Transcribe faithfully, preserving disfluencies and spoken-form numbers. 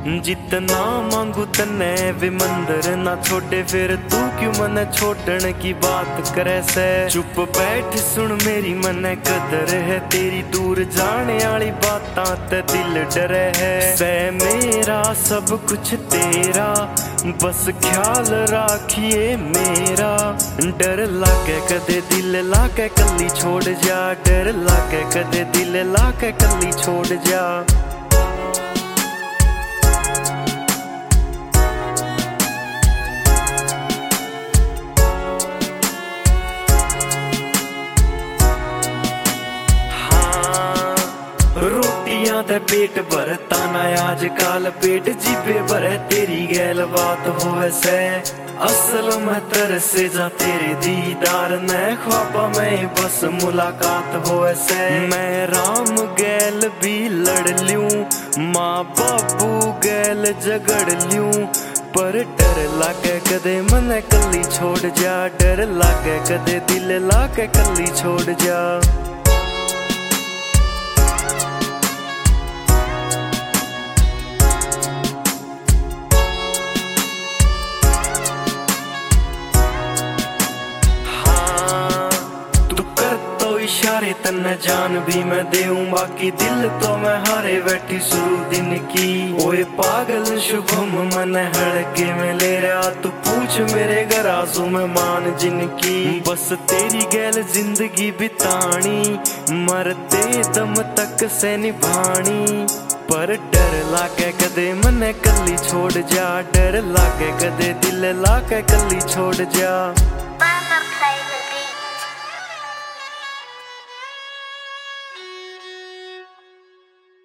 जितना मांगू तने वे मंदिर ना छोड़े, फिर तू क्यों मने छोड़ने की बात करे से। चुप बैठ सुन मेरी मने कदर है तेरी, दूर जाने वाली बातां ते दिल डरे है। से मेरा सब कुछ तेरा, बस ख्याल राखिए मेरा। डर लागे कदे दिल लाके कल्ली छोड़ जा, डर लागे कदे दिल लाके कल्ली छोड़ जा। रोटियां ते पेट भरता ना आजकल, पेट जीबे भरे तेरी गैल बात होवे से। असल में तरसे जा तेरे दीदार ने, ख्वाबा में बस मुलाकात होवे से। मैं राम गैल भी लड़ लूं, माँ बाबू गैल झगड़ लूं, पर डर लागे कदे मने कल्ली छोड़ जा, डर लागे कदे दिल लाके कल्ली छोड़ जा। इशारे तन्ने जान भी मैं देऊं, बाकी दिल तो मैं हारे बैठी शुरू दिन की। ओए पागल शुभम मने हड़के में ले रहा, तू पूछ मेरे घर आंसू में मान जिनकी। बस तेरी गैल जिंदगी बितानी, मरते दम तक से निभानी। पर डर लागे कदे मने कल्ली छोड़ जा, डर लागे कदे दिल लाके कल्ली छोड़ जा।